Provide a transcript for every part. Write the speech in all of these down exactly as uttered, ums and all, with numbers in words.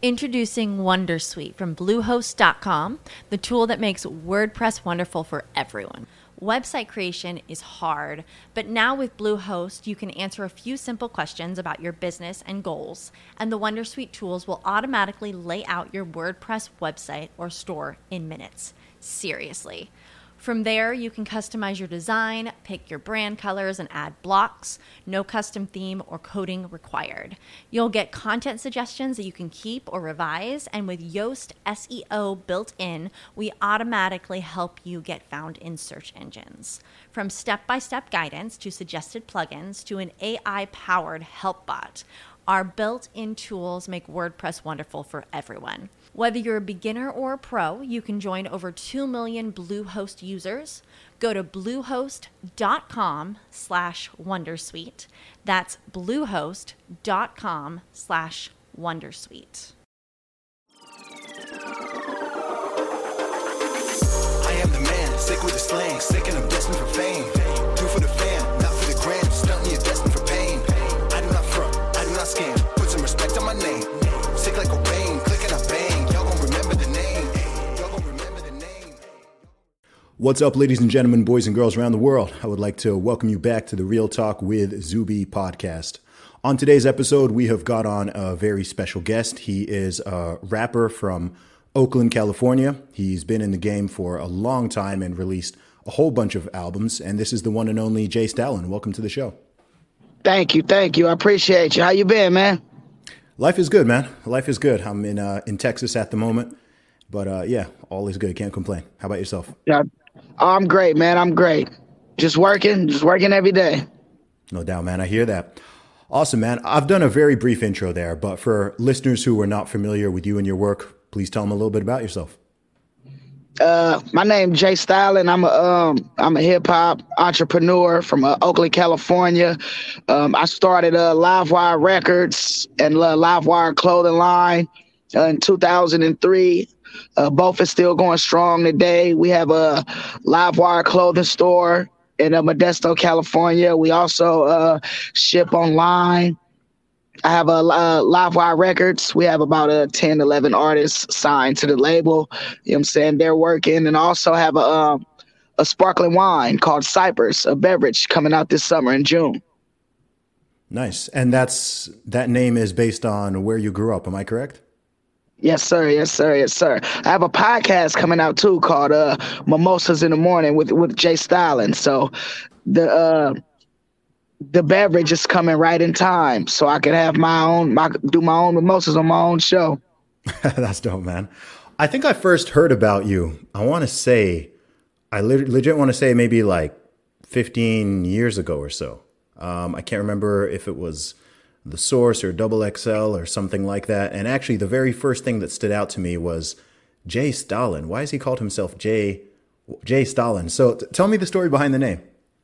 Introducing Wondersuite from Bluehost dot com, the tool that makes WordPress wonderful for everyone. Website creation is hard, but now with Bluehost, you can answer a few simple questions about your business and goals, and the Wondersuite tools will automatically lay out your WordPress website or store in minutes. Seriously. From there, you can customize your design, pick your brand colors, and add blocks. No custom theme or coding required. You'll get content suggestions that you can keep or revise, and with Yoast S E O built in, we automatically help you get found in search engines. From step-by-step guidance to suggested plugins to an A I-powered help bot, our built-in tools make WordPress wonderful for everyone. Whether you're a beginner or a pro, you can join over two million Bluehost users. Go to bluehost.com slash wondersuite. That's bluehost.com slash wondersuite. I am the man, sick with the slang, sick and I'm destined for fame. Do for the fam, not for the gram, stunting you're destined for pain. I do not front, I do not scam, put some respect on my name. Sick like a rain, click and I bang. What's up, ladies and gentlemen, boys and girls around the world? I would like to welcome you back to the Real Talk with Zuby podcast. On today's episode, we have got on a very special guest. He is a rapper from Oakland, California. He's been in the game for a long time and released a whole bunch of albums. And this is the one and only Jay Stalin. Welcome to the show. Thank you. Thank you. I appreciate you. How you been, man? Life is good, man. Life is good. I'm in uh, in Texas at the moment. But uh, yeah, all is good. Can't complain. How about yourself? Yeah. I'm great, man. I'm great. Just working, just working every day. No doubt, man. I hear that. Awesome, man. I've done a very brief intro there, but for listeners who are not familiar with you and your work, please tell them a little bit about yourself. Uh, my name is Jay Stalin. I'm a um, I'm a hip hop entrepreneur from uh, Oakland, California. Um, I started uh, Livewire Records and uh, Livewire Clothing line uh, in two thousand three. Uh, both are still going strong today. We have a Livewire clothing store in uh, Modesto, California. We also uh, ship online. I have a uh, Livewire Records. We have about uh, ten, eleven artists signed to the label. You know what I'm saying? They're working. And also have a, um, a sparkling wine called Cypress, a beverage coming out this summer in June. Nice. And that's that name is based on where you grew up. Am I correct? Yes, sir. Yes, sir. Yes, sir. I have a podcast coming out, too, called uh, Mimosas in the Morning with, with Jay Stalin. So the uh, the beverage is coming right in time so I can have my own, my, do my own mimosas on my own show. That's dope, man. I think I first heard about you. I want to say, I legit, legit want to say maybe like fifteen years ago or so. Um, I can't remember if it was The Source or Double X L or something like that. And actually, the very first thing that stood out to me was Jay Stalin. Why has he called himself Jay Jay Stalin? So t- tell me the story behind the name.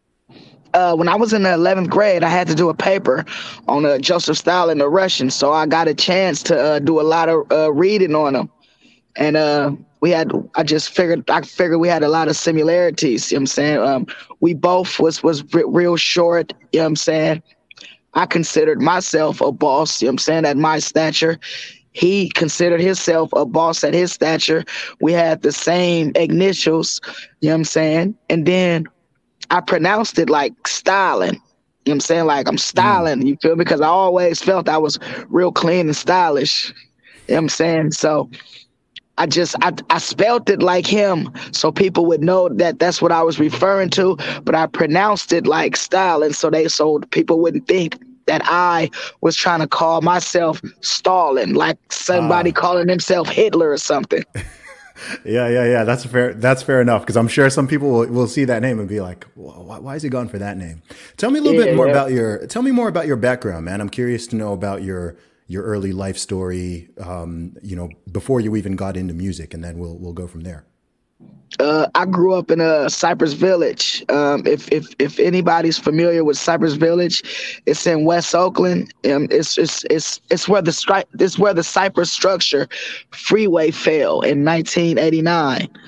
Uh, when I was in the eleventh grade, I had to do a paper on uh, Joseph Stalin, the Russian. So I got a chance to uh, do a lot of uh, reading on him. And uh, we had, I just figured, I figured we had a lot of similarities. You know what I'm saying? Um, we both was, was r- real short. You know what I'm saying? I considered myself a boss, you know what I'm saying, at my stature. He considered himself a boss at his stature. We had the same initials, you know what I'm saying? And then I pronounced it like Stalin. You know what I'm saying? Like I'm styling, you feel me? Because I always felt I was real clean and stylish. You know what I'm saying? So I just, I, I spelled it like him so people would know that that's what I was referring to, but I pronounced it like Stalin so they, so people wouldn't think that I was trying to call myself Stalin, like somebody uh, calling himself Hitler or something. Yeah, yeah, yeah. That's fair. That's fair enough. Because I'm sure some people will, will see that name and be like, why, why is he going for that name? Tell me a little yeah, bit more yeah. about your, tell me more about your background, man. I'm curious to know about your, your early life story, um, you know, before you even got into music, and then we'll, we'll go from there. Uh, I grew up in a Cypress Village. Um, if if if anybody's familiar with Cypress Village, it's in West Oakland. Um, it's it's it's it's where the stri- it's where the Cypress Structure freeway fell in nineteen eighty-nine. You know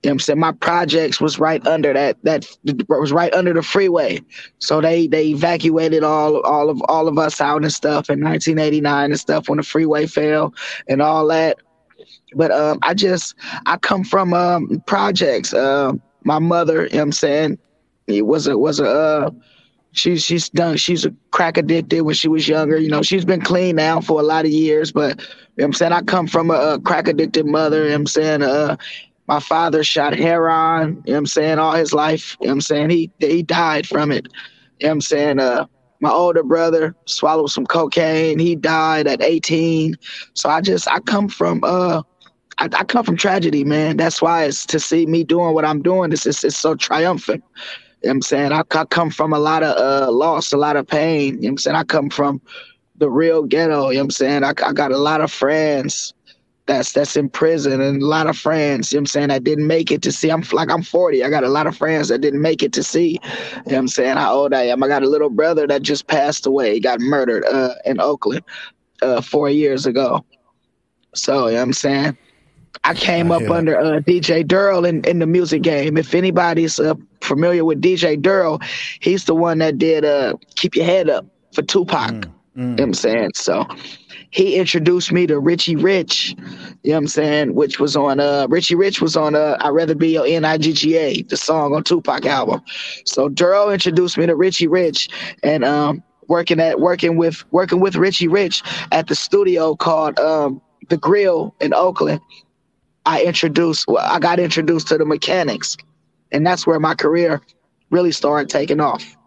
You know what I'm saying? My projects was right under that, that was right under the freeway. So they, they evacuated all, all of, all of us out and stuff in nineteen eighty-nine and stuff when the freeway fell and all that. But um, I just, I come from um, projects. Uh, my mother, you know what I'm saying, it was a, was a, uh, she's, she's done, she's a crack addicted when she was younger. You know, she's been clean now for a lot of years, but you know what I'm saying, I come from a, a crack addicted mother. You know what I'm saying, uh, my father shot heroin, you know what I'm saying, all his life. You know what I'm saying, he, he died from it. You know what I'm saying, uh, my older brother swallowed some cocaine. He died at eighteen. So I just, I come from, uh, I, I come from tragedy, man. That's why it's to see me doing what I'm doing. It's just, it's so triumphant. You know what I'm saying? I, I come from a lot of uh, loss, a lot of pain. You know what I'm saying? I come from the real ghetto. You know what I'm saying? I, I got a lot of friends that's that's in prison and a lot of friends, you know what I'm saying, that didn't make it to see. I'm like, I'm forty. I got a lot of friends that didn't make it to see, you know what I'm saying, how old I am. I got a little brother that just passed away. He got murdered uh, in Oakland uh, four years ago. So, you know what I'm saying? I came I up under uh, D J Durrell in, in the music game. If anybody's uh, familiar with D J Durrell, he's the one that did uh, Keep Your Head Up for Tupac. Mm, mm. You know what I'm saying? So he introduced me to Richie Rich, you know what I'm saying, which was on, uh, Richie Rich was on uh, I'd Rather Be Your N I G G A, the song on Tupac album. So Durrell introduced me to Richie Rich, and um, working at working with working with Richie Rich at the studio called um, The Grill in Oakland. I introduced, well, I got introduced to the mechanics, and that's where my career really started taking off.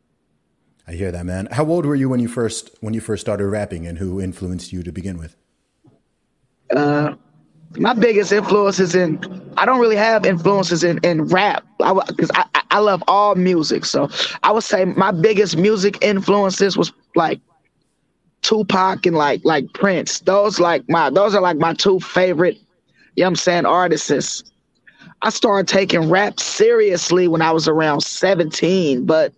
I hear that, man. How old were you when you first when you first started rapping, and who influenced you to begin with? Uh, my biggest influences in, I don't really have influences in, in rap, because I, I, I love all music. So I would say my biggest music influences was like Tupac and like like Prince. Those like my those are like my two favorite, you know what I'm saying, artists. I started taking rap seriously when I was around seventeen, but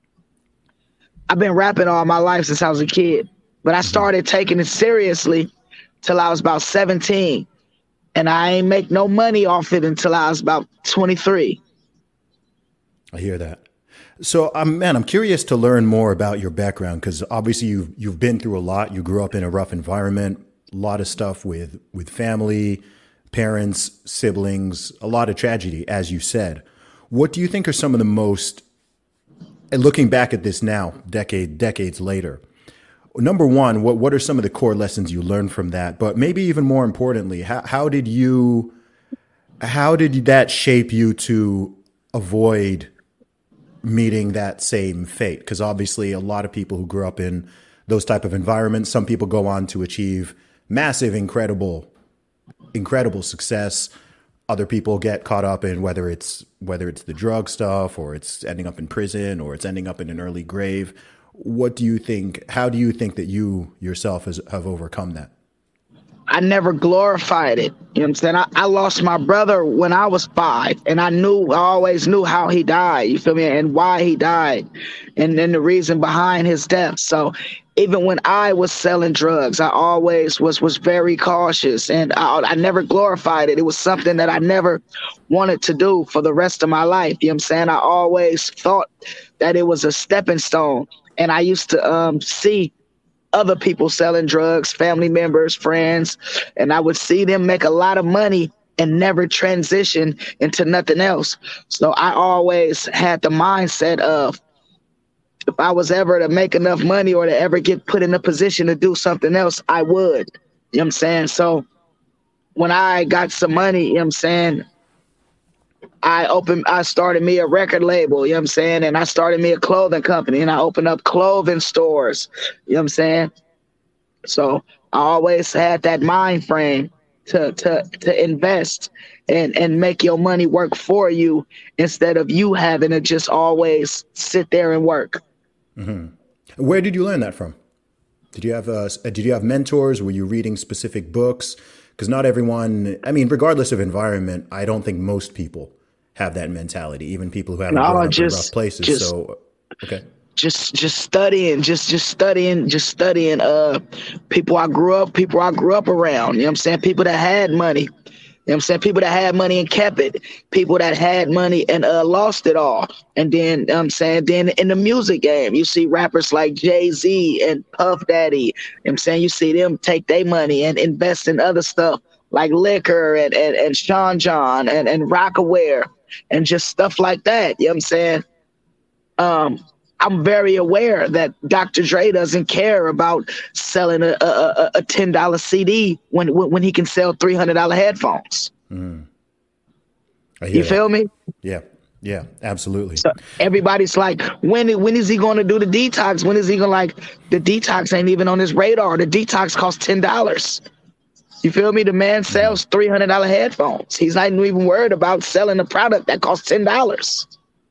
I've been rapping all my life since I was a kid. But I started taking it seriously till I was about seventeen. And I ain't make no money off it until I was about twenty-three. I hear that. So, um, man, I'm curious to learn more about your background, because obviously you've, you've been through a lot. You grew up in a rough environment, a lot of stuff with, with family, parents, siblings, a lot of tragedy, as you said. What do you think are some of the most, and looking back at this now, decade, decades later, number one, what, what are some of the core lessons you learned from that? But maybe even more importantly, how, how did you, how did that shape you to avoid meeting that same fate? Because obviously a lot of people who grew up in those type of environments, some people go on to achieve massive, incredible, incredible success. Other people get caught up in whether it's whether it's the drug stuff, or it's ending up in prison, or it's ending up in an early grave. What do you think? How do you think that you yourself has, have overcome that? I never glorified it. You know what I'm saying? I, I lost my brother when I was five, and I knew, I always knew how he died, you feel me, and why he died, and then the reason behind his death. So even when I was selling drugs, I always was was very cautious, and I, I never glorified it. It was something that I never wanted to do for the rest of my life. You know what I'm saying? I always thought that it was a stepping stone, and I used to um, see other people selling drugs, family members, friends, and I would see them make a lot of money and never transition into nothing else. So I always had the mindset of, if I was ever to make enough money or to ever get put in a position to do something else, I would. You know what I'm saying? So when I got some money, you know what I'm saying, I opened, I started me a record label, you know what I'm saying? And I started me a clothing company, and I opened up clothing stores, you know what I'm saying? So I always had that mind frame to to to invest and, and make your money work for you, instead of you having to just always sit there and work. Mm-hmm. Where did you learn that from? Did you have uh, did you have mentors? Were you reading specific books? Because not everyone, I mean, regardless of environment, I don't think most people have that mentality, even people who haven't no, grown up just, in rough places. Just, so, okay. Just, just studying, just, just studying, just studying, uh, people I grew up, people I grew up around, you know what I'm saying? People that had money, You know what I'm saying? People that had money and kept it. People that had money and uh, lost it all. And then, you know what I'm saying, then in the music game, you see rappers like Jay-Z and Puff Daddy. You know what I'm saying? You see them take their money and invest in other stuff like liquor and, and, and Sean John and, and Rockaware and just stuff like that. You know what I'm saying? Um, I'm very aware that Doctor Dre doesn't care about selling a, a, a ten dollar C D when, when when he can sell three hundred dollar headphones. Mm. You that. feel me? Yeah, yeah, absolutely. So everybody's like, when when is he going to do the detox? When is he going to like, the detox ain't even on his radar. The detox costs ten dollars. You feel me? The man sells three hundred dollar headphones. He's not even worried about selling a product that costs ten dollars.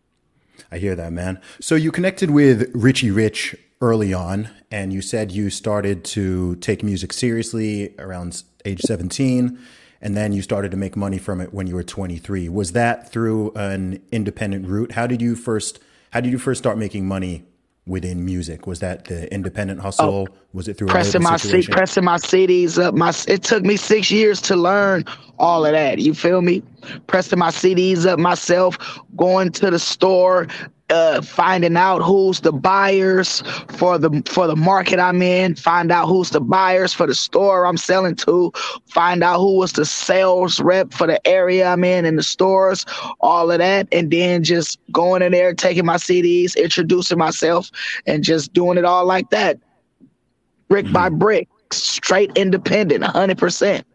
I hear that, man. So you connected with Richie Rich early on, and you said you started to take music seriously around age seventeen, and then you started to make money from it when you were twenty-three. Was that through an independent route? How did you first, how did you first start making money within music? Was that the independent hustle? Oh, was it through pressing a my situation? C- pressing my C Ds up? My it took me six years to learn all of that. You feel me? Pressing my C Ds up myself, going to the store, uh, finding out who's the buyers for the for the market I'm in. Find out who's the buyers for the store I'm selling to. Find out who was the sales rep for the area I'm in in the stores. All of that, and then just going in there, taking my C Ds, introducing myself, and just doing it all like that, brick mm-hmm. by brick, straight independent, one hundred percent.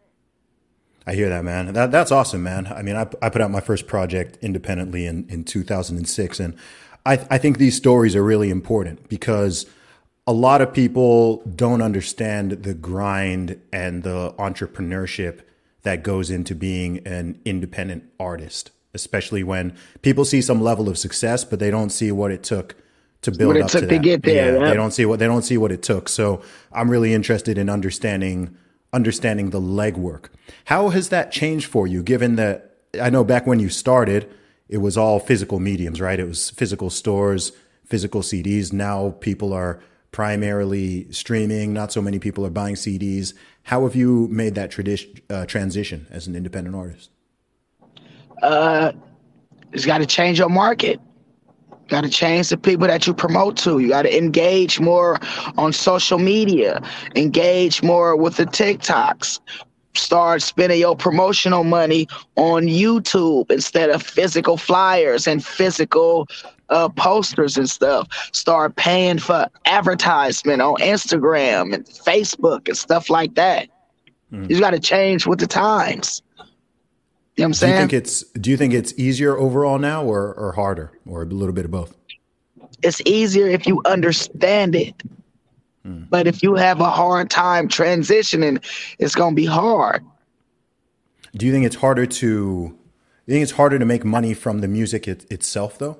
I hear that, man. That, that's awesome, man. I mean, I, I put out my first project independently in, in two thousand six. And I, I think these stories are really important because a lot of people don't understand the grind and the entrepreneurship that goes into being an independent artist, especially when people see some level of success, but they don't see what it took to build what it up took to to that. get there. Yeah, yeah. They don't see what they don't see what it took. So I'm really interested in understanding understanding the legwork. How has that changed for you, given that I know back when you started, it was all physical mediums, right? It was physical stores, physical C Ds. Now people are primarily streaming. Not so many people are buying C Ds. How have you made that tradi- uh, transition as an independent artist? Uh, it's got to change your market. Got to change the people that you promote to. You got to engage more on social media, engage more with the TikToks. Start spending your promotional money on YouTube instead of physical flyers and physical uh, posters and stuff. Start paying for advertisement on Instagram and Facebook and stuff like that. Mm. You got to change with the times. You know what I'm saying? Do you think it's do you think it's easier overall now or, or harder or a little bit of both? It's easier if you understand it. Hmm. But if you have a hard time transitioning, it's going to be hard. Do you think it's harder to you think it's harder to make money from the music it, itself though?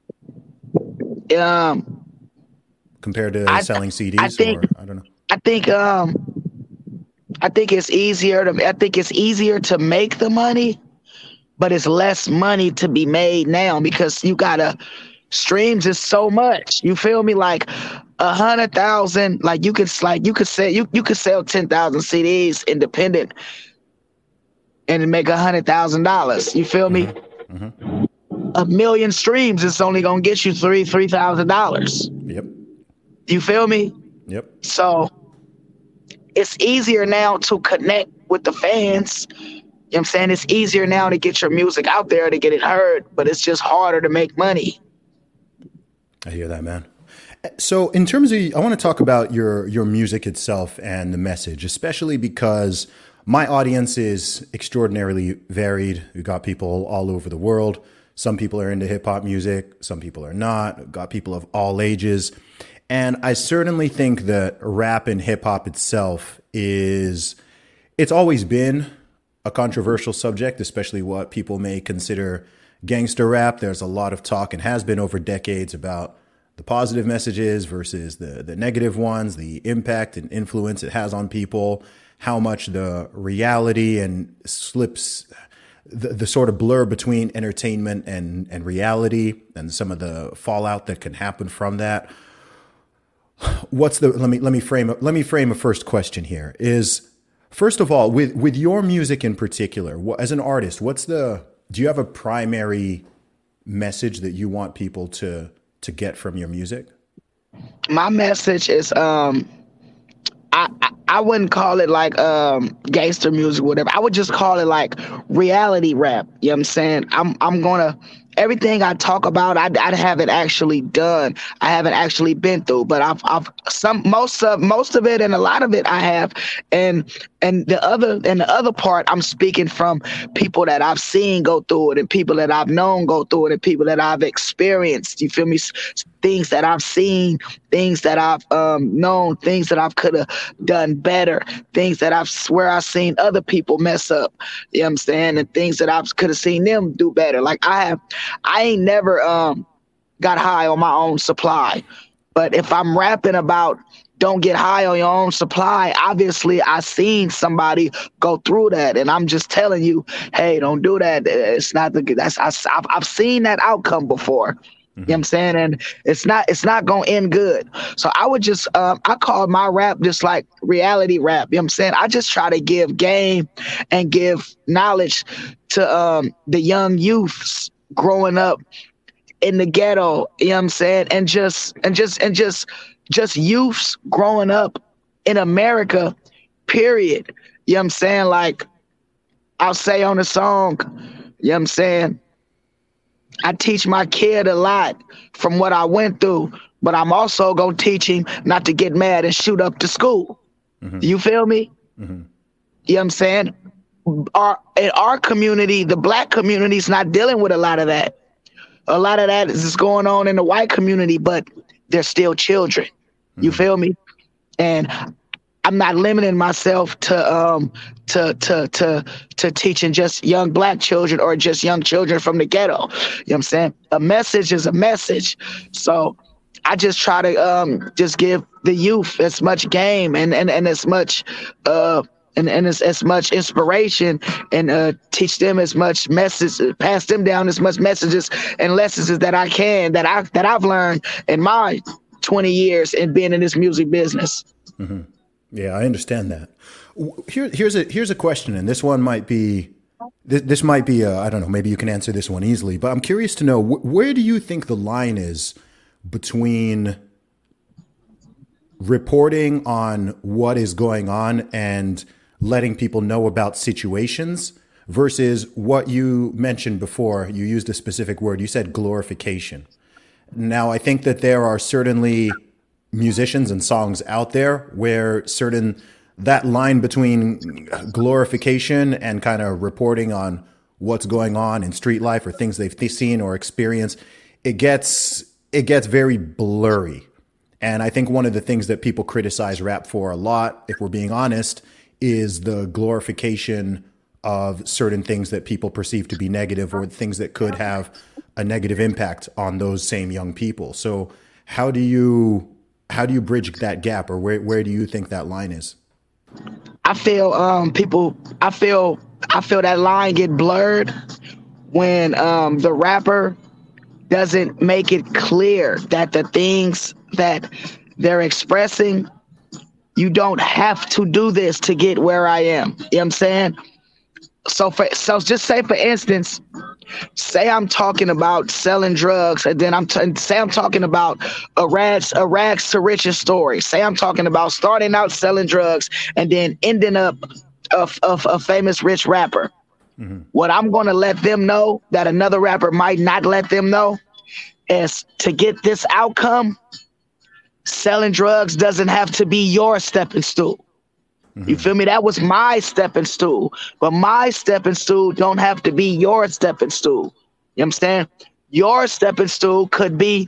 Um compared to I, selling C Ds I think, or I don't know. I think um I think it's easier to I think it's easier to make the money, but it's less money to be made now because you gotta streams is so much. You feel me? Like a hundred thousand, like you could like you could sell you you could sell ten thousand C Ds independent and make a hundred thousand dollars. You feel me? Mm-hmm. Mm-hmm. A million streams is only gonna get you three three thousand dollars. Yep. You feel me? Yep. So it's easier now to connect with the fans. You know what I'm saying? It's easier now to get your music out there to get it heard, but it's just harder to make money. I hear that, man. So in terms of, I want to talk about your, your music itself and the message, especially because my audience is extraordinarily varied. We've got people all over the world. Some people are into hip hop music. Some people are not. We've got people of all ages. And I certainly think that rap and hip hop itself is, it's always been a controversial subject, especially what people may consider gangster rap. There's a lot of talk and has been over decades about the positive messages versus the, the negative ones, the impact and influence it has on people, how much the reality and slips, the, the sort of blur between entertainment and, and reality and some of the fallout that can happen from that. What's the, let me, let me frame, let me frame a first question here is, First of all, with with your music in particular, wh- as an artist, what's the do you have a primary message that you want people to to get from your music? My message is um I, I I wouldn't call it like um gangster music or whatever. I would just call it like reality rap. You know what I'm saying? I'm I'm gonna everything I talk about, I, I haven't actually done. I haven't actually been through, but I've I've some most of most of it and a lot of it I have, and and the other and the other part I'm speaking from people that I've seen go through it, and people that I've known go through it, and people that I've experienced. You feel me? S- Things that I've seen, things that I've um, known, things that I've could have done better, things that I've swear I've seen other people mess up. You know what I'm saying? And things that I could have seen them do better. Like I have, I ain't never um, got high on my own supply. But if I'm rapping about don't get high on your own supply, obviously I seen somebody go through that, and I'm just telling you, hey, don't do that. It's not the that's I, I've I've seen that outcome before. You know what I'm saying? And it's not it's not gonna end good. So I would just um, I call my rap just like reality rap. You know what I'm saying? I just try to give game and give knowledge to um, the young youths growing up in the ghetto. You know what I'm saying? And just and just and just just youths growing up in America, period. You know what I'm saying? Like I'll say on the song, you know what I'm saying? I teach my kid a lot from what I went through, but I'm also going to teach him not to get mad and shoot up the school. Mm-hmm. You feel me? Mm-hmm. You know what I'm saying? Our, in our community, the black community is not dealing with a lot of that. A lot of that is going on in the white community, but they're still children. Mm-hmm. You feel me? And I'm not limiting myself to um to to to to teaching just young black children or just young children from the ghetto. You know what I'm saying? A message is a message. So I just try to um just give the youth as much game and and, and as much uh and, and as, as much inspiration and uh teach them as much message, pass them down as much messages and lessons that I can that I that I've learned in my twenty years in being in this music business. Mm-hmm. Yeah, I understand that. Here, here's a here's a question, and this one might be this, this might be a, I don't know, maybe you can answer this one easily, but I'm curious to know wh- where do you think the line is between reporting on what is going on and letting people know about situations versus what you mentioned before. You used a specific word. You said glorification. Now, I think that there are certainly musicians and songs out there where certain that line between glorification and kind of reporting on what's going on in street life or things they've seen or experienced, it gets it gets very blurry. And I think one of the things that people criticize rap for a lot, if we're being honest, is the glorification of certain things that people perceive to be negative or things that could have a negative impact on those same young people. So how do you How do you bridge that gap, or where, where do you think that line is? I feel um, people. I feel I feel that line get blurred when um, the rapper doesn't make it clear that the things that they're expressing, you don't have to do this to get where I am. You know what I'm saying? So for so just say for instance, say I'm talking about selling drugs, and then I'm t- say I'm talking about a rags a rags to riches story. Say I'm talking about starting out selling drugs and then ending up a, a, a famous rich rapper. Mm-hmm. What I'm going to let them know that another rapper might not let them know is to get this outcome, selling drugs doesn't have to be your stepping stool. Mm-hmm. You feel me? That was my stepping stool, but my stepping stool don't have to be your stepping stool. You know what I'm saying? Your stepping stool could be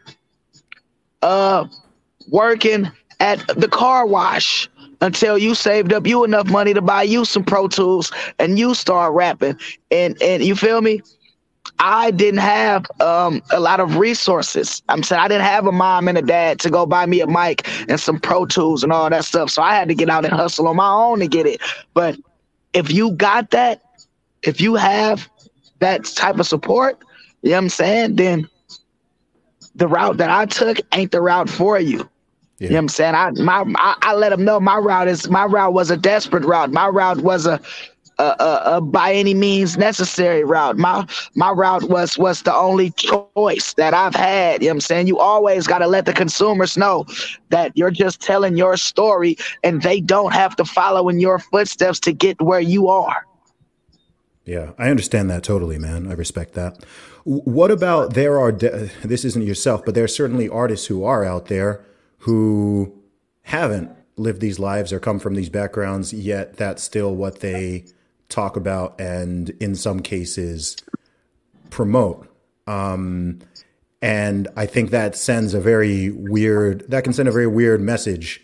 uh, working at the car wash until you saved up you enough money to buy you some Pro Tools and you start rapping. And, and you feel me? I didn't have um, a lot of resources. I'm saying I didn't have a mom and a dad to go buy me a mic and some Pro Tools and all that stuff. So I had to get out and hustle on my own to get it. But if you got that, if you have that type of support, you know what I'm saying, then the route that I took ain't the route for you. You know what I'm saying? I my I, I let them know my route is my route was a desperate route. My route was a a, a, a by any means necessary route. My my route was was the only choice that I've had. You know what I'm saying? You always got to let the consumers know that you're just telling your story and they don't have to follow in your footsteps to get where you are. Yeah, I understand that totally, man. I respect that. What about there are, de- this isn't yourself, but there are certainly artists who are out there who haven't lived these lives or come from these backgrounds, yet that's still what they talk about and in some cases promote. Um, and I think that sends a very weird, that can send a very weird message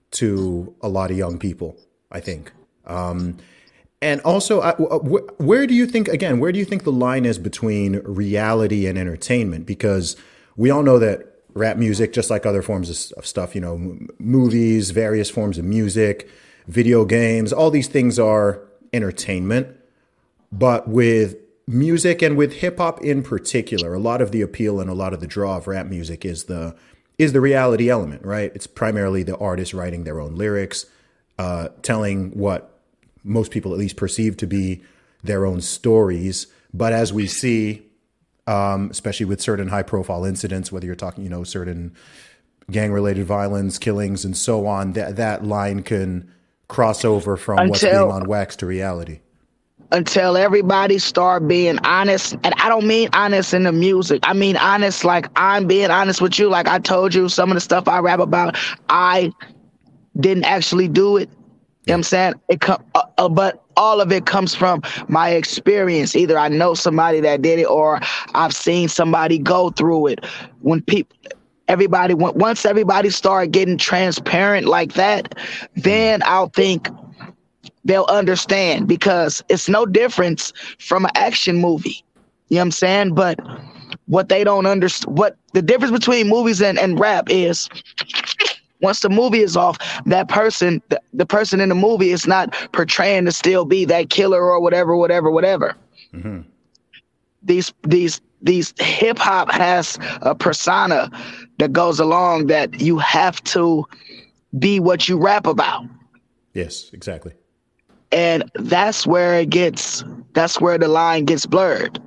to a lot of young people, I think. Um, and also, uh, where do you think, again, where do you think the line is between reality and entertainment? Because we all know that rap music, just like other forms of stuff, you know, m- movies, various forms of music, video games, all these things are entertainment. But with music and with hip hop in particular, a lot of the appeal and a lot of the draw of rap music is the is the reality element, right? It's primarily the artist writing their own lyrics, uh, telling what most people at least perceive to be their own stories. But as we see, um, especially with certain high profile incidents, whether you're talking, you know, certain gang related violence, killings and so on, that, that line can cross over from until, what's being on wax to reality. Until everybody start being honest. And I don't mean honest in the music. I mean honest like I'm being honest with you. Like I told you, some of the stuff I rap about, I didn't actually do it. You know what I'm saying? It com- uh, uh, but all of it comes from my experience. Either I know somebody that did it or I've seen somebody go through it. When people, everybody, once everybody start getting transparent like that, then I'll think they'll understand, because it's no difference from an action movie. You know what I'm saying? But what they don't understand, what the difference between movies and, and rap is, once the movie is off, that person, the, the person in the movie is not portraying to still be that killer or whatever, whatever, whatever. Mm-hmm. These, these, these hip hop has a persona that goes along that you have to be what you rap about. Yes, exactly. And that's where it gets, that's where the line gets blurred.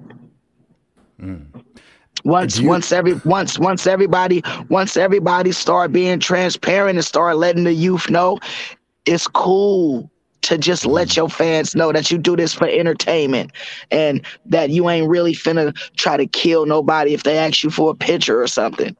Mm. Once, you- once every, once, once everybody, once everybody start being transparent and start letting the youth know, it's cool to just let your fans know that you do this for entertainment and that you ain't really finna try to kill nobody if they ask you for a picture or something.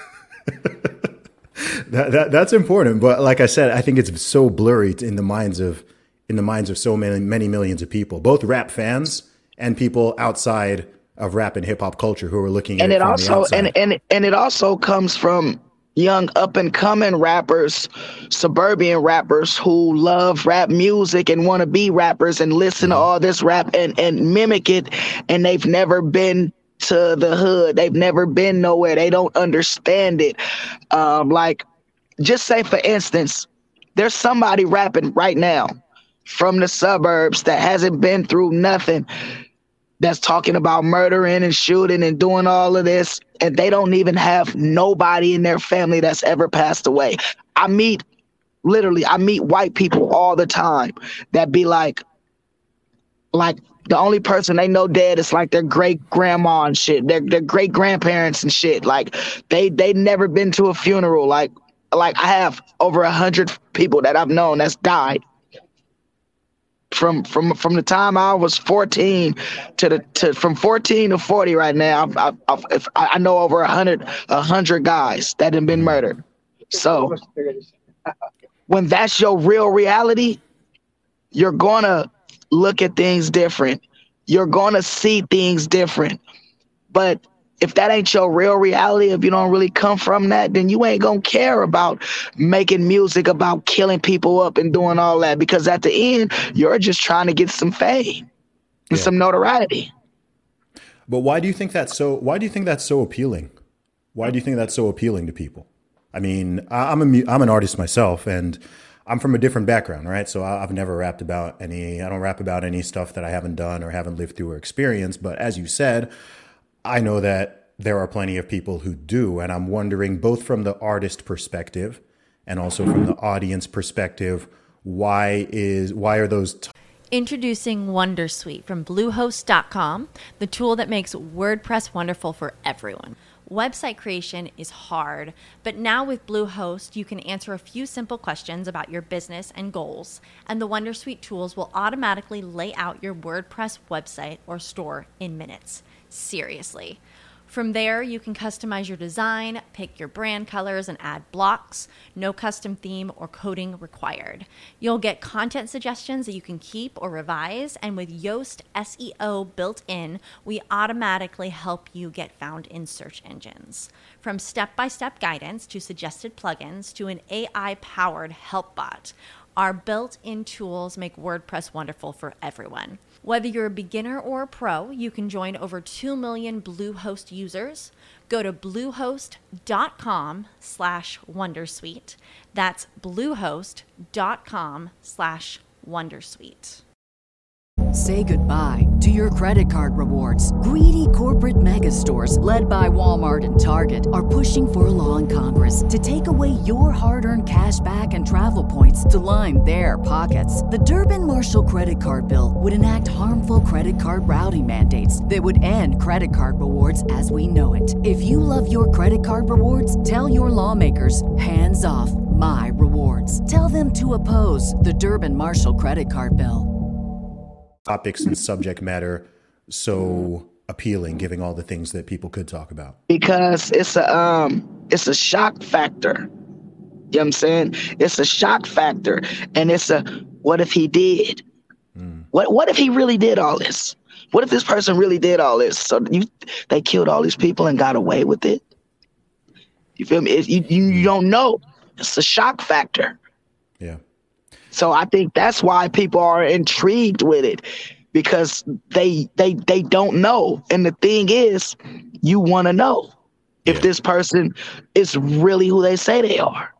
that, that that's important. But like I said, I think it's so blurry in the minds of, in the minds of so many, many millions of people, both rap fans and people outside of rap and hip hop culture who are looking at and it, it from also the outside. and and and it also comes from young up and coming rappers, suburban rappers who love rap music and want to be rappers and listen mm-hmm. to all this rap and and mimic it, and they've never been to the hood, they've never been nowhere, they don't understand it. Um, like, just say for instance, there's somebody rapping right now from the suburbs that hasn't been through nothing, that's talking about murdering and shooting and doing all of this, and they don't even have nobody in their family that's ever passed away. I meet, literally, I meet white people all the time that be like, like the only person they know dead is like their great grandma and shit, their their great grandparents and shit. Like they they never been to a funeral. Like like I have over a hundred people that I've known that's died. From from from the time I was fourteen to the to from fourteen to forty right now, I I, if I know over a hundred a hundred guys that have been murdered. So when that's your real reality, you're gonna look at things different. You're gonna see things different. But if that ain't your real reality, if you don't really come from that, then you ain't gonna care about making music about killing people up and doing all that, because at the end, you're just trying to get some fame and yeah. some notoriety. But why do you think that's so? Why do you think that's so appealing? Why do you think that's so appealing to people? I mean, I'm a I'm an artist myself, and I'm from a different background, right? So I've never rapped about any. I don't rap about any stuff that I haven't done or haven't lived through or experienced. But as you said, I know that there are plenty of people who do, and I'm wondering, both from the artist perspective and also from the audience perspective? Why is why are those t- Introducing Wondersuite from Bluehost dot com, the tool that makes WordPress wonderful for everyone. Website creation is hard, but now with Bluehost, you can answer a few simple questions about your business and goals, and the Wondersuite tools will automatically lay out your WordPress website or store in minutes. Seriously. From there, you can customize your design, pick your brand colors, and add blocks. No custom theme or coding required. You'll get content suggestions that you can keep or revise, and with Yoast S E O built in, we automatically help you get found in search engines. From step-by-step guidance to suggested plugins to an A I-powered help bot, our built-in tools make WordPress wonderful for everyone. Whether you're a beginner or a pro, you can join over two million Bluehost users. Go to bluehost.com slash Wondersuite. That's bluehost.com slash Wondersuite. Say goodbye to your credit card rewards. Greedy corporate mega stores, led by Walmart and Target, are pushing for a law in Congress to take away your hard-earned cash back and travel points to line their pockets. The Durbin-Marshall credit card bill would enact harmful credit card routing mandates that would end credit card rewards as we know it. If you love your credit card rewards, tell your lawmakers, hands off my rewards. Tell them to oppose the Durbin-Marshall credit card bill. topics and subject matter so appealing, given all the things that people could talk about? Because it's a um it's a shock factor. You know what I'm saying? It's a shock factor. And it's a what if he did? Mm. What what if he really did all this? What if this person really did all this? So you they killed all these people and got away with it? You feel me? It, you, you don't know. It's a shock factor. Yeah. So I think that's why people are intrigued with it, because they they they don't know. And the thing is, you want to know if yeah. this person is really who they say they are.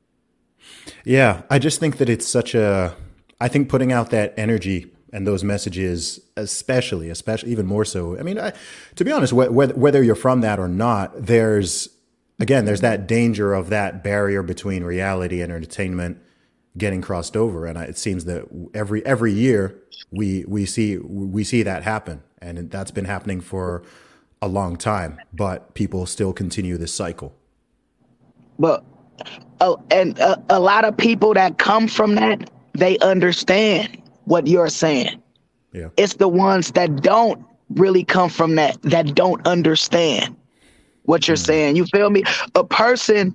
Yeah, I just think that it's such a, I think putting out that energy and those messages, especially, especially even more so. I mean, I, to be honest, wh- whether, whether you're from that or not, there's, again, there's that danger of that barrier between reality and entertainment getting crossed over, and it seems that every every year we we see we see that happen, and that's been happening for a long time. But people still continue this cycle. But uh, and uh, a lot of people that come from that, they understand what you're saying. Yeah, it's the ones that don't really come from that that don't understand what you're mm-hmm. saying. You feel me? A person,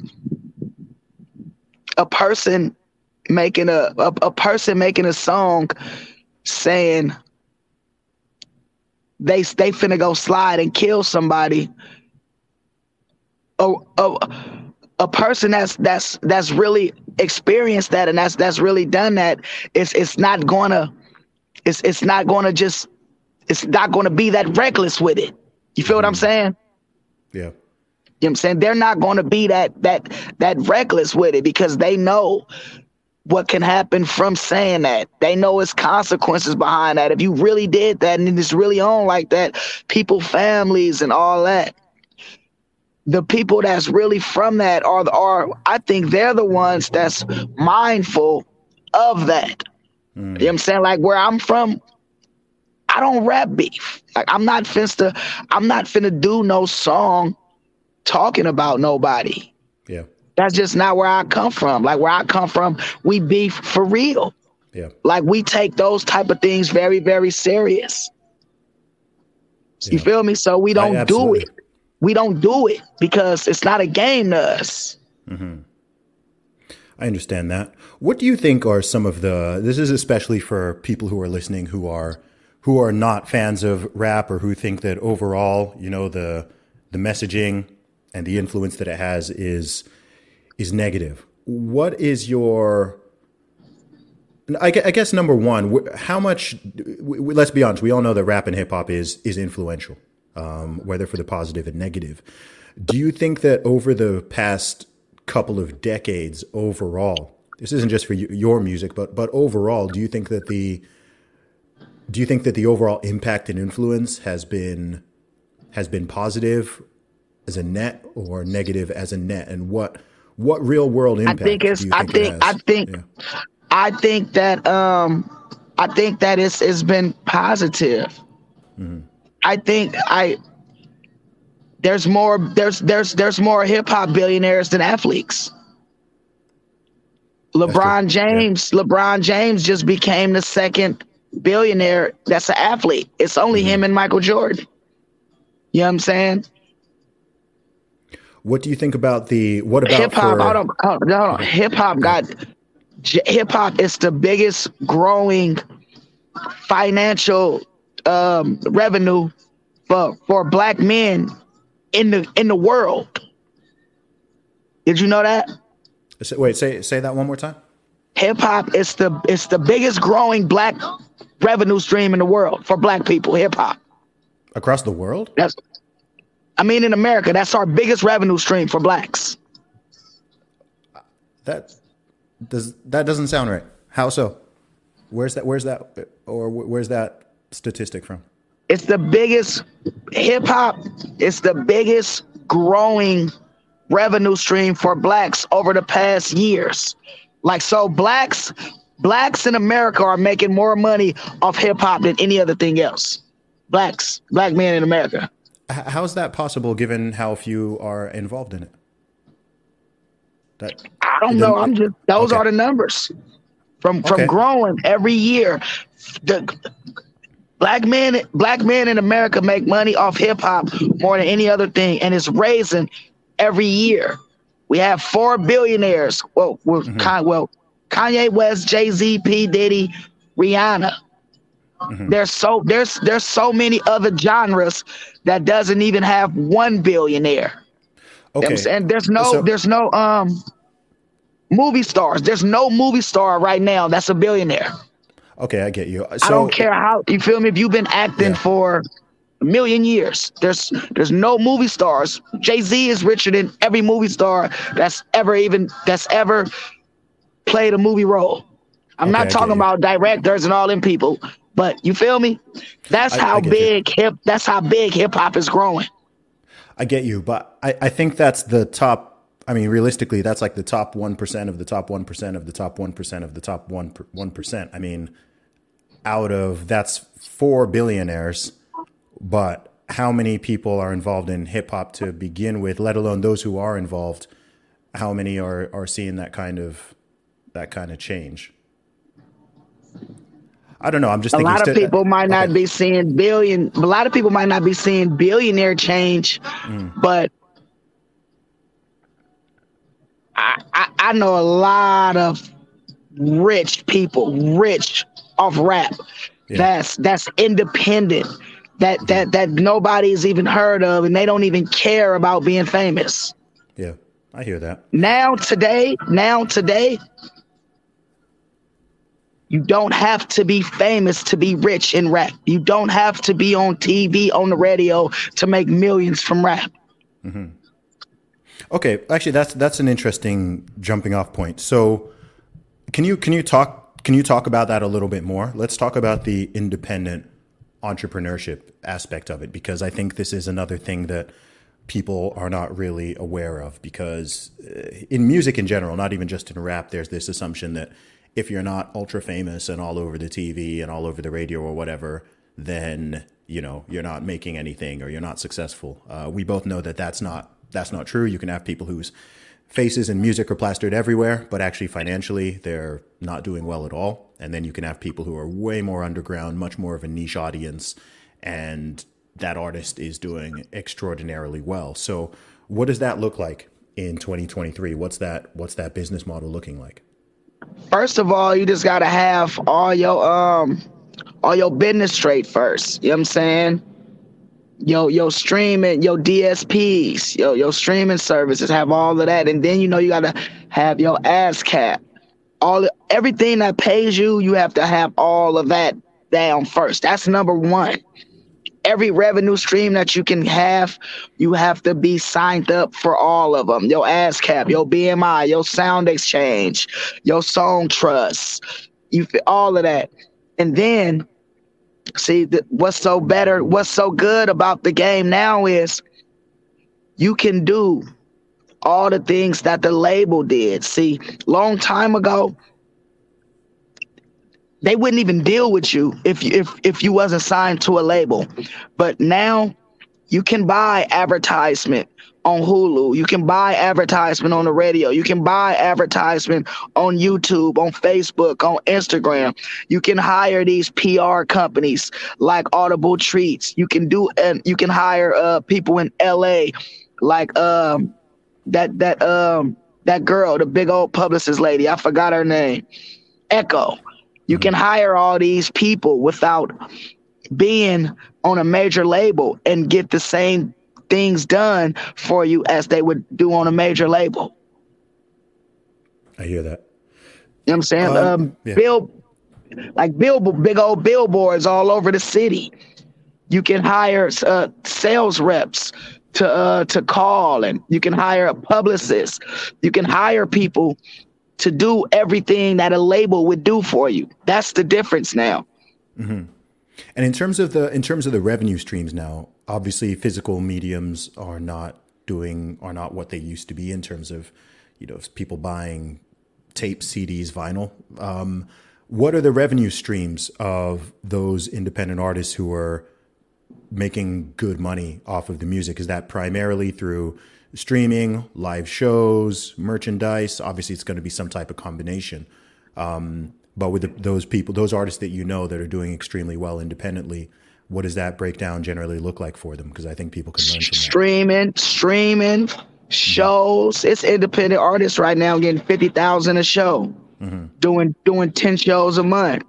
a person. making a, a a person making a song saying they they finna go slide and kill somebody. A, a, a person that's that's that's really experienced that and that's that's really done that. It's it's not gonna it's it's not gonna just it's not gonna be that reckless with it. You feel mm-hmm. what I'm saying? Yeah. You know what I'm saying? They're not gonna be that that that reckless with it, because they know what can happen from saying that. They know it's consequences behind that. If you really did that and it's really on like that, people, families and all that, the people that's really from that are, are I think they're the ones that's mindful of that. Mm. You know what I'm saying? Like where I'm from, I don't rap beef. Like I'm not finna, I'm not finna do no song talking about nobody. Yeah. That's just not where I come from. Like where I come from, we beef for real. Yeah. Like we take those type of things very, very serious. Yeah. You feel me? So we don't do it. We don't do it because it's not a game to us. Mm-hmm. I understand that. What do you think are some of the, this is especially for people who are listening who are, who are not fans of rap or who think that overall, you know, the, the messaging and the influence that it has is, is negative. What is your, I guess number one, how much, let's be honest, we all know that rap and hip hop is, is influential, um, whether for the positive and negative. Do you think that over the past couple of decades overall, this isn't just for you, your music, but, but overall, do you think that the, do you think that the overall impact and influence has been, has been positive as a net or negative as a net? And what, What real world impact? I think it's. do you I think, think. it has? I think. Yeah. I think that. Um, I think that it's it's been positive. Mm-hmm. I think I. There's more. There's there's there's more hip hop billionaires than athletes. LeBron James. Yeah. LeBron James just became the second billionaire that's an athlete. It's only mm-hmm. him and Michael Jordan. You know what I'm saying? What do you think about the what about hip hop? For... Hold on, hold on, hold on. Hip hop got hip hop is the biggest growing financial um, revenue for for black men in the in the world. Did you know that? Wait, say say that one more time. Hip hop is the it's the biggest growing black revenue stream in the world for black people. Hip hop across the world. That's, I mean, in America, that's our biggest revenue stream for blacks. That does that doesn't sound right. How so? Where's that? Where's that? Or where's that statistic from? It's the biggest hip hop. It's the biggest growing revenue stream for blacks over the past years. Like, so blacks, blacks in America are making more money off hip hop than any other thing else. Blacks, black men in America. How is that possible given how few are involved in it? That, I don't know. I'm just, those okay. are the numbers from, from okay. growing every year. The black men, black men in America make money off hip hop more than any other thing. And it's raising every year. We have four billionaires. Well, well, mm-hmm. Con- well Kanye West, Jay-Z, P. Diddy, Rihanna. Mm-hmm. There's so there's there's so many other genres that doesn't even have one billionaire. Okay. You know and there's no so, there's no um movie stars. There's no movie star right now that's a billionaire. Okay, I get you. So, I don't care how you feel me. If you've been acting yeah. for a million years, there's there's no movie stars. Jay-Z is richer than every movie star that's ever even that's ever played a movie role. I'm okay, not talking about directors and all them people. But you feel me? That's how I, I big you. hip. That's how big hip hop is growing. I get you, but I, I think that's the top. I mean, realistically, that's like the top one percent of the top one percent of the top one percent of the top one one percent. I mean, out of that's four billionaires, but how many people are involved in hip hop to begin with? Let alone those who are involved. How many are are seeing that kind of that kind of change? I don't know. I'm just a thinking lot of people might not okay. be seeing billion. A lot of people might not be seeing billionaire change, mm. but I, I, I know a lot of rich people, rich off rap. Yeah. That's that's independent. That that that nobody's even heard of, and they don't even care about being famous. Yeah, I hear that. Now today, now today. You don't have to be famous to be rich in rap. You don't have to be on T V, on the radio to make millions from rap. Mm-hmm. Okay, actually, that's that's an interesting jumping off point. So, can you can you talk can you talk about that a little bit more? Let's talk about the independent entrepreneurship aspect of it, because I think this is another thing that people are not really aware of. Because in music in general, not even just in rap, there's this assumption that if you're not ultra famous and all over the T V and all over the radio or whatever, then, you know, you're not making anything or you're not successful. Uh, we both know that that's not that's not true. You can have people whose faces and music are plastered everywhere, but actually financially they're not doing well at all. And then you can have people who are way more underground, much more of a niche audience, and that artist is doing extraordinarily well. So what does that look like in twenty twenty-three? What's that what's that business model looking like? First of all, you just gotta have all your um all your business straight first. You know what I'm saying? Yo, yo streaming, your D S Ps, yo, your streaming services, have all of that. And then you know you gotta have your ass cap. All everything that pays you, you have to have all of that down first. That's number one. Every revenue stream that you can have, you have to be signed up for all of them. Your ASCAP, your B M I, your Sound Exchange, your Song Trust, you all of that. And then, see, the, what's so better, what's so good about the game now is you can do all the things that the label did. See, long time ago, they wouldn't even deal with you if you if if you wasn't signed to a label. But now you can buy advertisement on Hulu. You can buy advertisement on the radio. You can buy advertisement on YouTube, on Facebook, on Instagram. You can hire these P R companies like Audible Treats. You can do and you can hire uh people in L A like um that that um that girl, the big old publicist lady. I forgot her name. Echo. You can hire all these people without being on a major label and get the same things done for you as they would do on a major label. I hear that. You know what I'm saying? Um, Um, yeah. bill, like bill, big old billboards all over the city. You can hire uh, sales reps to uh, to call, and you can hire a publicist. You can hire people to do everything that a label would do for you. That's the difference now. Mm-hmm. And in terms of the in terms of the revenue streams now, obviously physical mediums are not doing are not what they used to be in terms of, you know, people buying tape, C Ds, vinyl. Um, what are the revenue streams of those independent artists who are making good money off of the music? Is that primarily through streaming, live shows, merchandise? Obviously, it's going to be some type of combination. Um, but with the, those people, those artists that you know that are doing extremely well independently, what does that breakdown generally look like for them? Because I think people can learn from that. Streaming, streaming, shows. It's independent artists right now getting fifty thousand a show, mm-hmm. doing doing ten shows a month.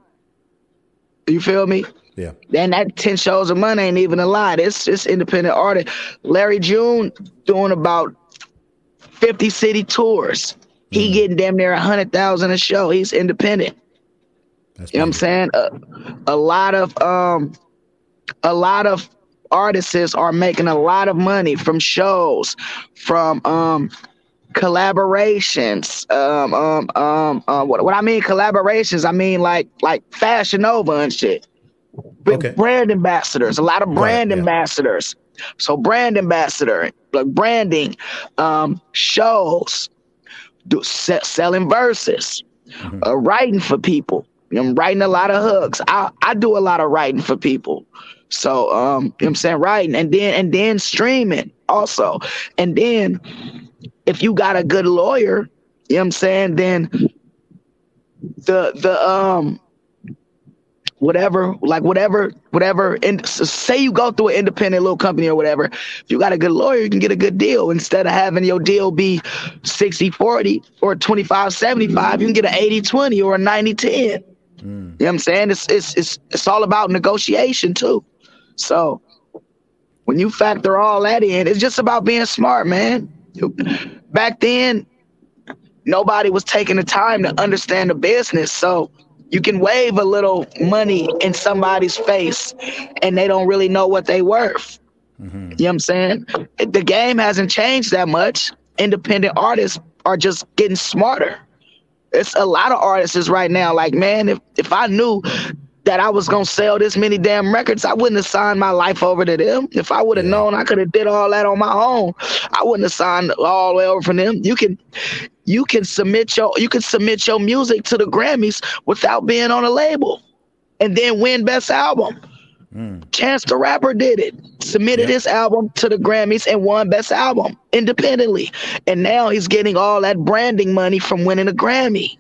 You feel me? Yeah. And that ten shows a month ain't even a lot. It's it's independent artists. Larry June doing about fifty city tours. He mm. getting damn near a hundred thousand a show. He's independent. That's you know what I'm saying? A, a lot of um, a lot of artists are making a lot of money from shows, from um, collaborations. Um, um, um, uh, what what I mean collaborations? I mean like like Fashion Nova and shit. Okay. Brand ambassadors, a lot of brand right, yeah. ambassadors. So brand ambassador, like branding, um, shows, do, se- selling verses, mm-hmm. uh, writing for people. I'm writing a lot of hooks. I, I do a lot of writing for people. So, um, you know what I'm saying? Writing and then, and then streaming also. And then if you got a good lawyer, you know what I'm saying? Then the, the, um, whatever, like whatever, whatever, and so say you go through an independent little company or whatever, if you got a good lawyer, you can get a good deal. Instead of having your deal be sixty forty or twenty-five seventy-five, you can get an eighty twenty or a ninety ten. Mm. You know what I'm saying? It's, it's, it's, it's all about negotiation too. So when you factor all that in, it's just about being smart, man. Back then, nobody was taking the time to understand the business. So you can wave a little money in somebody's face and they don't really know what they worth. Mm-hmm. You know what I'm saying? The game hasn't changed that much. Independent artists are just getting smarter. It's a lot of artists right now. Like, man, if, if I knew that I was going to sell this many damn records, I wouldn't have signed my life over to them. If I would have yeah. known I could have did all that on my own, I wouldn't have signed all the way over from them. You can, you can submit your, you can submit your music to the Grammys without being on a label and then win Best Album. Mm. Chance the Rapper did it, submitted yep. his album to the Grammys and won Best Album independently. And now he's getting all that branding money from winning a Grammy.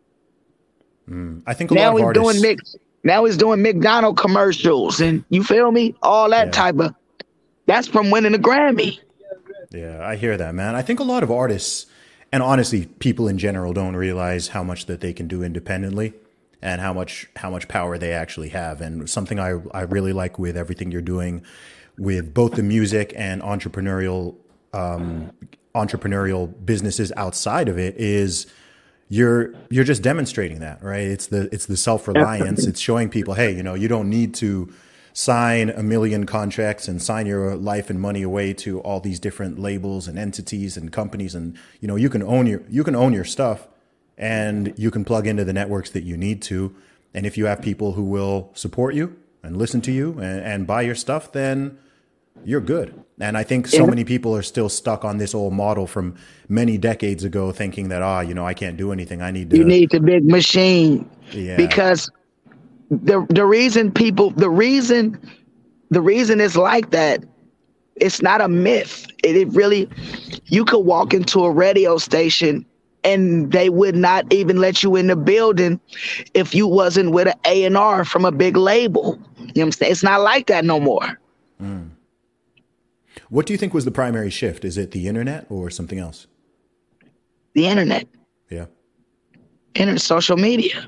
Mm. I think a now lot of he's artists... doing mix. Now he's doing McDonald's commercials and you feel me? All that yeah. type of, that's from winning a Grammy. Yeah, I hear that, man. I think a lot of artists and honestly, people in general don't realize how much that they can do independently and how much, how much power they actually have. And something I, I really like with everything you're doing with both the music and entrepreneurial, um, entrepreneurial businesses outside of it is you're you're just demonstrating that, right? It's the it's the self-reliance. It's showing people, hey, you know, you don't need to sign a million contracts and sign your life and money away to all these different labels and entities and companies, and you know, you can own your you can own your stuff and you can plug into the networks that you need to. And if you have people who will support you and listen to you and, and buy your stuff, then you're good. And I think so many people are still stuck on this old model from many decades ago, thinking that, ah, oh, you know, I can't do anything. I need to. You need the big machine. Yeah. Because the the reason people, the reason, the reason it's like that, it's not a myth. It, it really, you could walk into a radio station and they would not even let you in the building if you wasn't with an A and R from a big label. You know what I'm saying? It's not like that no more. Mm. What do you think was the primary shift? Is it the internet or something else? The internet. Yeah. Internet, social media.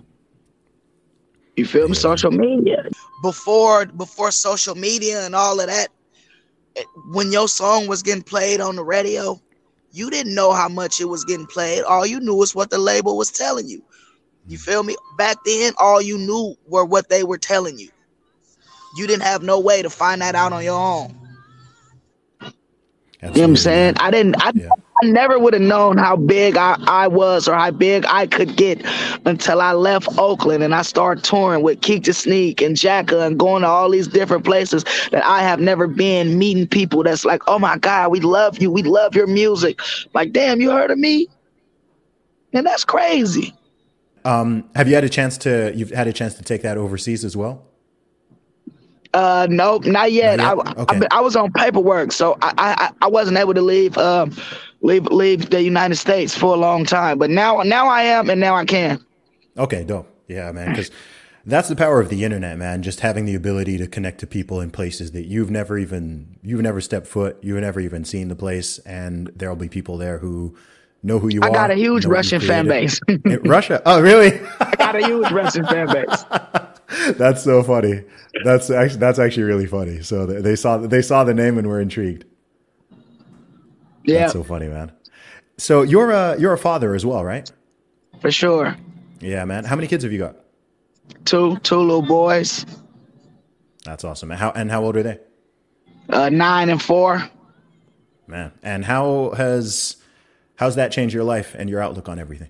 You feel me? Yeah. Social media. Before before social media and all of that, when your song was getting played on the radio, you didn't know how much it was getting played. All you knew was what the label was telling you. You feel me? Back then, all you knew were what they were telling you. You didn't have no way to find that out on your own. Absolutely. You know what I'm saying? I didn't, I, yeah. I never would have known how big I, I was or how big I could get until I left Oakland and I started touring with Keek the Sneak and Jacka and going to all these different places that I have never been, meeting people that's like, oh my God, we love you. We love your music. Like, damn, you heard of me? And that's crazy. Um, have you had a chance to, you've had a chance to take that overseas as well? Uh, nope, not yet. Not yet? I, Okay. I I was on paperwork, so I I, I wasn't able to leave um leave leave the United States for a long time. But now now I am, and now I can. Okay, dope. Yeah, man, because that's the power of the internet, man. Just having the ability to connect to people in places that you've never even you've never stepped foot, you've never even seen the place, and there'll be people there who know who you I are. I got a huge Russian fan base. In Russia? Oh, really? I got a huge Russian fan base. That's so funny. That's actually that's actually really funny. So they saw they saw the name and were intrigued. Yeah, that's so funny, man. So you're a you're a father as well, right? For sure. Yeah, man. How many kids have you got? Two two little boys. That's awesome. And how and how old are they? Uh, nine and four. Man, and how has how's that changed your life and your outlook on everything?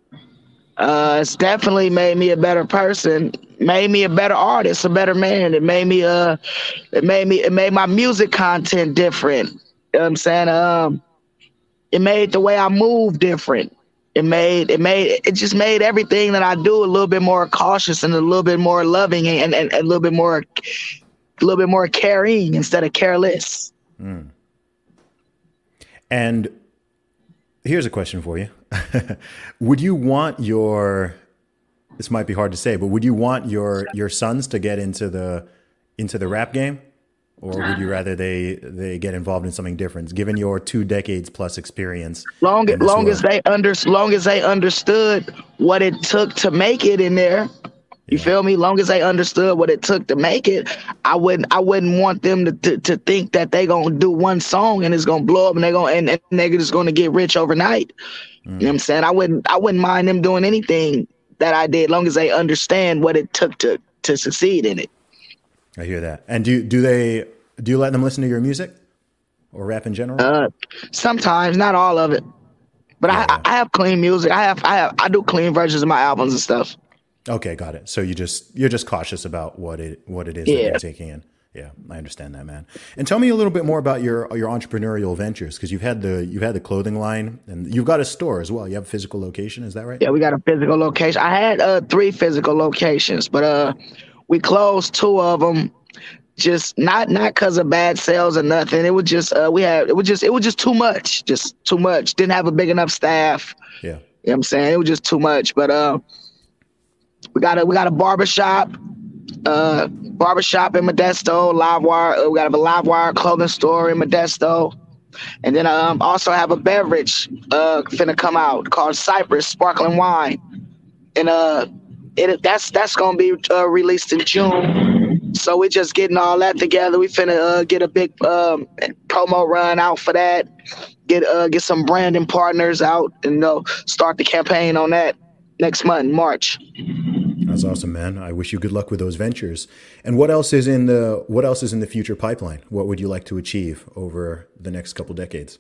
Uh, it's definitely made me a better person, made me a better artist, a better man. It made me, uh, it made me, it made my music content different. You know what I'm saying? Um, it made the way I move different. It made, it made, it just made everything that I do a little bit more cautious and a little bit more loving and, and, and a little bit more, a little bit more caring instead of careless. Mm. And here's a question for you. Would you want your, this might be hard to say, but would you want your, your sons to get into the, into the rap game, or would you rather they, they get involved in something different, given your two decades plus experience? Long, long as they under, long as they understood what it took to make it in there. You yeah. feel me? Long as they understood what it took to make it, I wouldn't I wouldn't want them to to, to think that they gonna do one song and it's gonna blow up and they gonna and, and they're just gonna get rich overnight. Mm. You know what I'm saying? I wouldn't I wouldn't mind them doing anything that I did, long as they understand what it took to to succeed in it. I hear that. And do do they do you let them listen to your music or rap in general? Uh, sometimes, not all of it, but yeah. I I have clean music. I have I have I do clean versions of my albums and stuff. Okay, got it. So you just you're just cautious about what it what it is yeah. that you're taking in. Yeah, I understand that, man. And tell me a little bit more about your your entrepreneurial ventures, because you've had the you've had the clothing line and you've got a store as well. You have a physical location, is that right? Yeah, we got a physical location. I had uh, three physical locations, but uh, we closed two of them. Just not not because of bad sales or nothing. It was just uh, we had it was just it was just too much, just too much. Didn't have a big enough staff. Yeah, you know what I'm saying? It was just too much. But uh. We got a we got a barbershop, uh, barbershop in Modesto, live wire. Uh, we got a live wire clothing store in Modesto, and then um also have a beverage uh finna come out called Cypress Sparkling Wine, and uh it that's that's gonna be uh, released in June. So we're just getting all that together. We finna uh, get a big um promo run out for that. Get uh get some branding partners out and you know, start the campaign on that next month, March. That's awesome, man. I wish you good luck with those ventures. And what else is in the what else is in the future pipeline? What would you like to achieve over the next couple decades?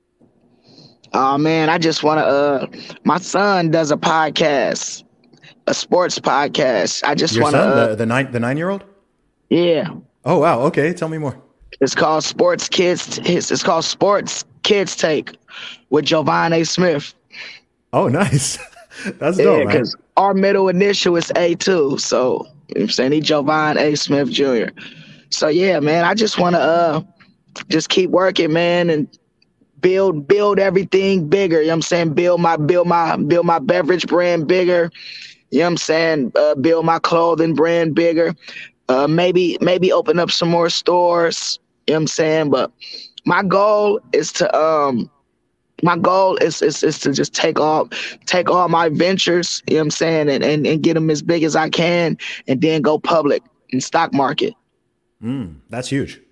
Oh man, I just want to. Uh, my son does a podcast, a sports podcast. I just want to. Your son, uh, the, the nine the nine year old. Yeah. Oh wow. Okay, tell me more. It's called Sports Kids. It's, it's called Sports Kids Take with Jovan A. Smith. Oh, nice. That's Yeah, dope, man. because our middle initial is A too. So, you know what I'm saying? He Jovan A. Smith Junior So, yeah, man, I just want to uh, just keep working, man, and build build everything bigger. You know what I'm saying? Build my build my build my beverage brand bigger. You know what I'm saying? Uh, build my clothing brand bigger. Uh, maybe maybe open up some more stores. You know what I'm saying? But my goal is to um my goal is is, is to just take all take all my ventures, you know what I'm saying, and, and, and get them as big as I can, and then go public in stock market. Mm, that's huge.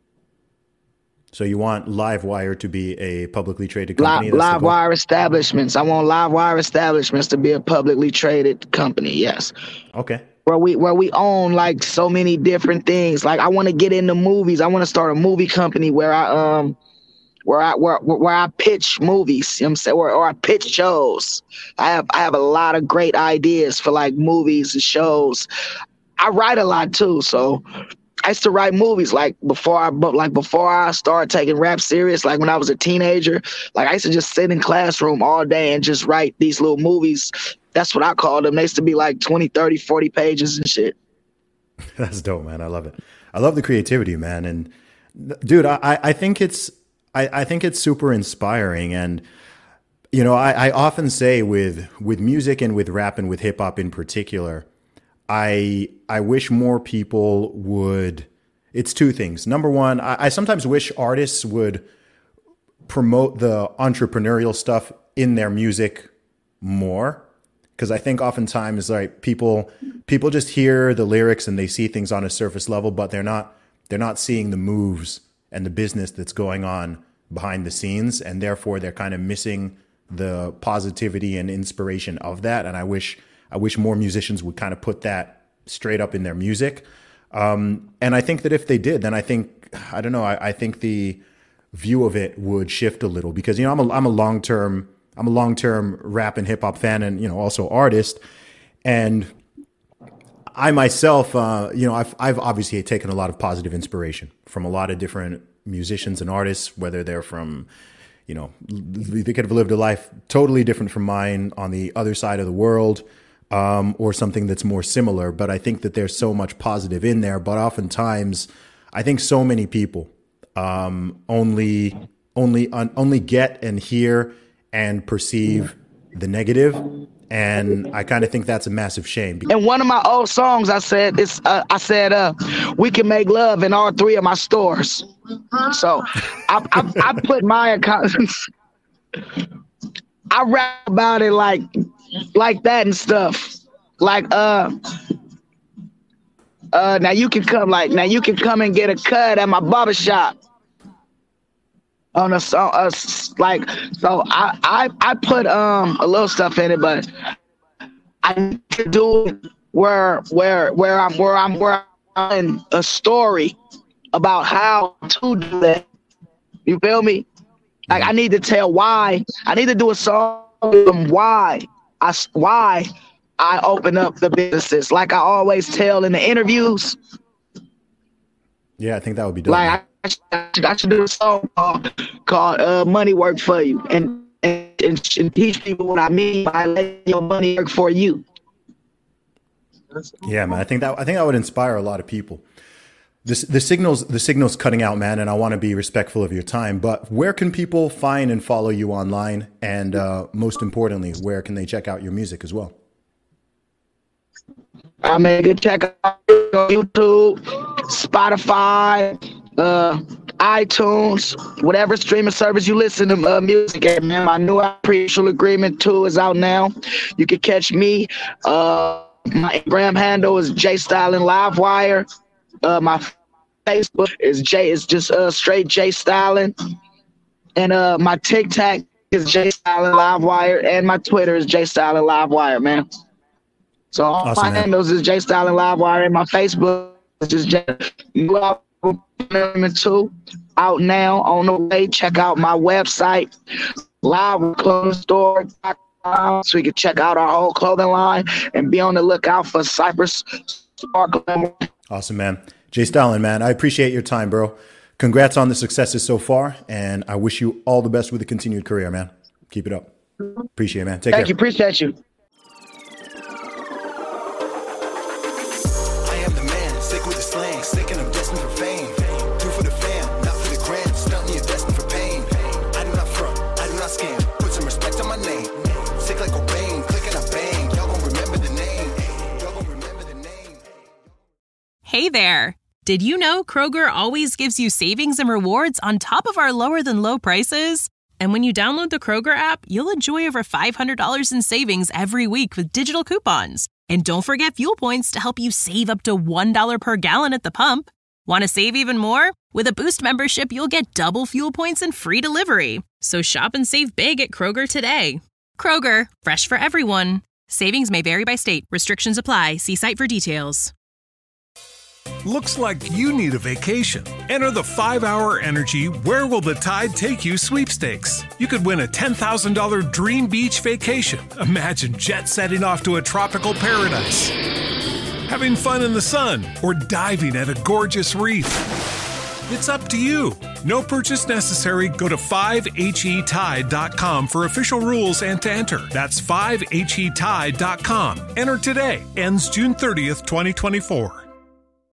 So you want Livewire to be a publicly traded company? Live, Livewire establishments. I want Livewire establishments to be a publicly traded company. Yes. Okay. Where we where we own like so many different things. Like I want to get into movies. I want to start a movie company where I um where I where where I pitch movies. You know what I'm saying? Or, or I pitch shows. I have I have a lot of great ideas for like movies and shows. I write a lot too, so I used to write movies like before I but like before I started taking rap serious, like when I was a teenager. Like I used to just sit in classroom all day and just write these little movies. That's what I called them. They used to be like twenty, thirty, forty pages and shit. That's dope, man. I love it. I love the creativity, man. And dude, I, I think it's I, I think it's super inspiring. And you know, I, I often say with with music and with rap and with hip hop in particular, I I wish more people would. It's two things. Number one, I, I sometimes wish artists would promote the entrepreneurial stuff in their music more, because I think oftentimes like people people just hear the lyrics and they see things on a surface level, but they're not they're not seeing the moves and the business that's going on behind the scenes, and therefore they're kind of missing the positivity and inspiration of that. And I wish. I wish more musicians would kind of put that straight up in their music. Um, and I think that if they did, then I think, I don't know, I, I think the view of it would shift a little, because, you know, I'm a, I'm a long-term, I'm a long-term rap and hip hop fan, and, you know, also artist. And I myself, uh, you know, I've, I've obviously taken a lot of positive inspiration from a lot of different musicians and artists, whether they're from, you know, they could have lived a life totally different from mine on the other side of the world. Um, or something that's more similar. But I think that there's so much positive in there. But oftentimes, I think so many people um, only only un, only get and hear and perceive the negative, and I kind of think that's a massive shame. In one of my old songs, I said it's uh, I said uh, we can make love in all three of my stores. So I, I, I put my accounts. I rap about it like. like that and stuff. Like uh uh now you can come like now you can come and get a cut at my barbershop. On a song uh, like so I, I I put um a little stuff in it, but I need to do it where where where I'm where I'm where I'm in a story about how to do that. You feel me? Like I need to tell why. I need to do a song why. I, why I open up the businesses, like I always tell in the interviews. Yeah, I think that would be dope. Like I, I, should, I should do a song called, called uh, "Money Work for You," and, and and teach people what I mean by letting your money work for you. Yeah, man, I think that I think that would inspire a lot of people. This, the signals, the signals cutting out, man, and I want to be respectful of your time. But where can people find and follow you online? And uh, most importantly, where can they check out your music as well? I mean, you can check out YouTube, Spotify, uh, iTunes, whatever streaming service you listen to uh, music at, man. My new Pre-Mutual Agreement two is out now. You can catch me. Uh, my Instagram handle is J Stylin Livewire. Uh, my Facebook is J is just uh straight J Stylin, and uh my TikTok is J Stylin Livewire, and my Twitter is J Stylin Livewire, man. So all awesome, my man. handles is J Stylin Livewire, and my Facebook is just J two out now on the way. Check out my website, live clothing store dot com, so you can check out our whole clothing line and be on the lookout for Cypress Sparkling. Awesome, man. J Stylin, man, I appreciate your time, bro. congrats on the successes so far, and I wish you all the best with the continued career, man. Keep it up. Appreciate it, man. Take Thank care. you. Appreciate you. I am the man, sick with the slang, sick and I'm destined for fame. Do for the fam, not for the gram, stunting you're destined for pain. I do not front, I do not scam, put some respect on my name. Sick like Cobain, click and I bang, y'all gon' remember the name. Y'all gon' remember the name. Hey there! Did you know Kroger always gives you savings and rewards on top of our lower than low prices? And when you download the Kroger app, you'll enjoy over five hundred dollars in savings every week with digital coupons. And don't forget fuel points to help you save up to one dollar per gallon at the pump. Want to save even more? With a Boost membership, you'll get double fuel points and free delivery. So shop and save big at Kroger today. Kroger, fresh for everyone. Savings may vary by state. Restrictions apply. See site for details. Looks like you need a vacation. Enter the five hour Energy Where Will the Tide Take You sweepstakes. You could win a ten thousand dollars dream beach vacation. Imagine jet setting off to a tropical paradise, having fun in the sun, or diving at a gorgeous reef. It's up to you. No purchase necessary. Go to five H E tide dot com for official rules and to enter. That's five H E tide dot com. Enter today. Ends June thirtieth, twenty twenty-four.